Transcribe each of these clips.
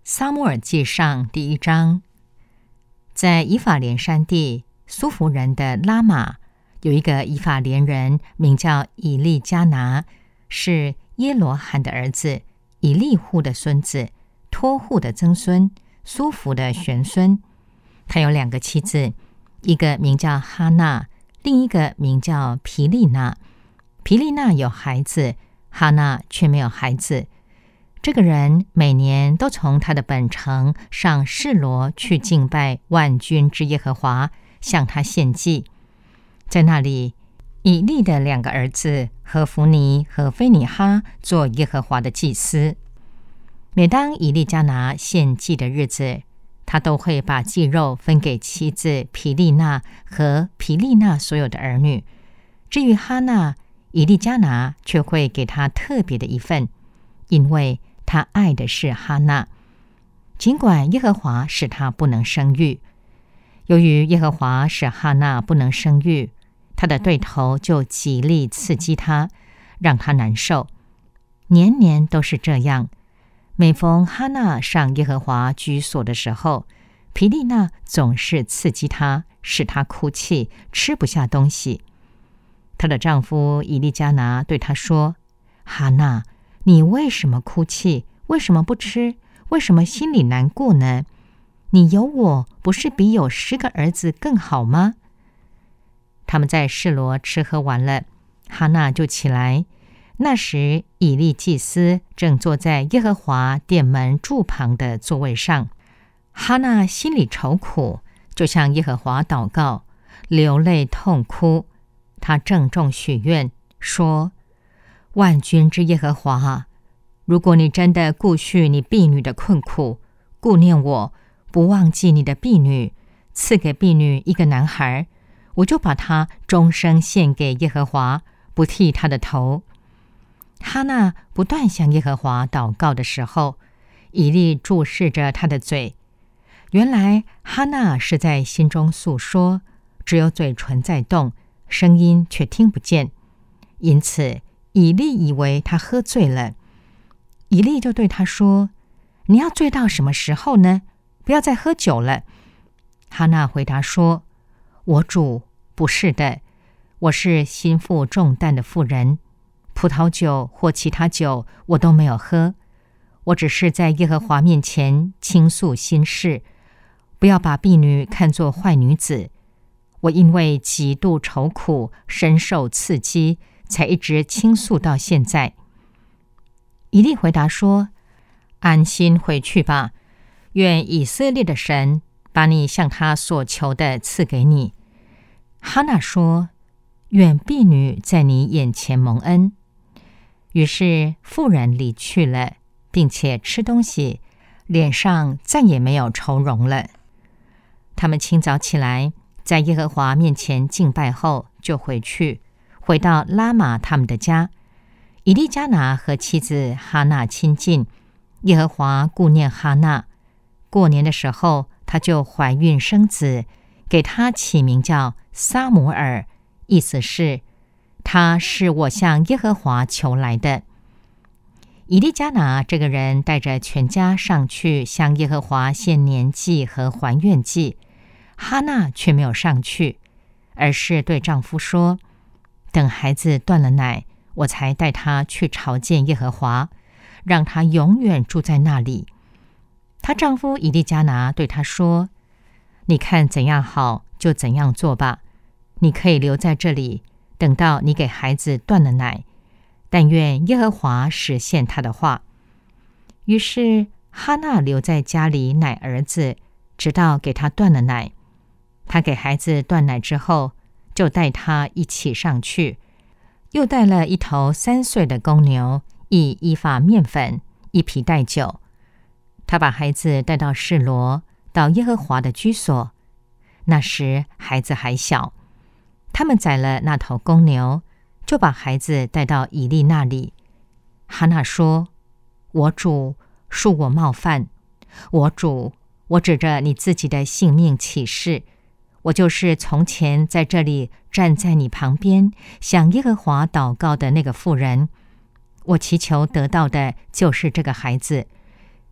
撒母耳记上第1章，在以法莲山地苏弗人的拉玛，有一个以法莲人，名叫以利加拿，是耶罗罕的儿子，以利户的孙子，托户的曾孙，苏弗的玄孙。他有2个妻子，一个名叫哈娜，另一个名叫皮利娜。皮利娜有孩子，哈娜却没有孩子。这个人每年都从他的本城上示罗去敬拜万军之耶和华，向他献祭。在那里，以利的2个儿子何弗尼和菲尼哈做耶和华的祭司。每当以利加拿献祭的日子，他都会把祭肉分给妻子皮利娜和皮利娜所有的儿女。至于哈娜，以利加拿却会给他特别的一份，因为他爱的是哈娜，尽管耶和华使他不能生育。由于耶和华使哈娜不能生育，他的对头就极力刺激他，让他难受。年年都是这样。每逢哈娜上耶和华居所的时候，皮利娜总是刺激他，使他哭泣，吃不下东西。她的丈夫以利加拿对她说：“哈娜，你为什么哭泣？为什么不吃？为什么心里难过呢？你有我，不是比有10个儿子更好吗？”他们在示罗吃喝完了，哈娜就起来。那时以利祭司正坐在耶和华殿门柱旁的座位上。哈娜心里愁苦，就向耶和华祷告，流泪痛哭。她郑重许愿说：“万军之耶和华啊，如果你真的顾恤你婢女的困苦，顾念我，不忘记你的婢女，赐给婢女一个男孩，我就把他终生献给耶和华，不剃他的头。”哈娜不断向耶和华祷告的时候，以利注视着他的嘴。原来哈娜是在心中诉说，只有嘴唇在动，声音却听不见。因此以利以为他喝醉了。以利就对他说：“你要醉到什么时候呢？不要再喝酒了。”哈娜回答说：“我主，不是的，我是心负重担的妇人，葡萄酒或其他酒我都没有喝，我只是在耶和华面前倾诉心事，不要把婢女看作坏女子。我因为极度愁苦，深受刺激，才一直倾诉到现在。”以利回答说：“安心回去吧，愿以色列的神把你向他所求的赐给你。”哈娜说：“愿婢女在你眼前蒙恩。”于是妇人离去了，并且吃东西，脸上再也没有愁容了。他们清早起来，在耶和华面前敬拜后，就回到拉玛他们的家。以利加拿和妻子哈娜亲近，耶和华顾念哈娜。过年的时候，她就怀孕生子，给他起名叫撒母耳，意思是他是我向耶和华求来的。以利加拿这个人带着全家上去向耶和华献年祭和还愿祭，哈娜却没有上去，而是对丈夫说：“等孩子断了奶，我才带他去朝见耶和华，让他永远住在那里。”她丈夫以利加拿对她说：“你看怎样好，就怎样做吧。你可以留在这里，等到你给孩子断了奶，但愿耶和华实现他的话。”于是哈娜留在家里奶儿子，直到给他断了奶。她给孩子断奶之后，就带他一起上去，又带了1头3岁的公牛，1伊法面粉，1皮带酒。她把孩子带到示罗，到耶和华的居所。那时孩子还小。他们宰了那头公牛，就把孩子带到以利那里。哈娜说：“我主，恕我冒犯。我主，我指着你自己的性命起誓，我就是从前在这里站在你旁边向耶和华祷告的那个妇人。我祈求得到的就是这个孩子。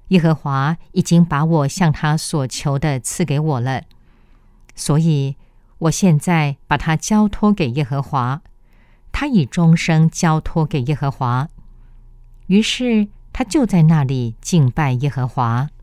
耶和华已经把我向他所求的赐给我了，所以我现在把他交托给耶和华，他以终生交托给耶和华。于是他就在那里敬拜耶和华。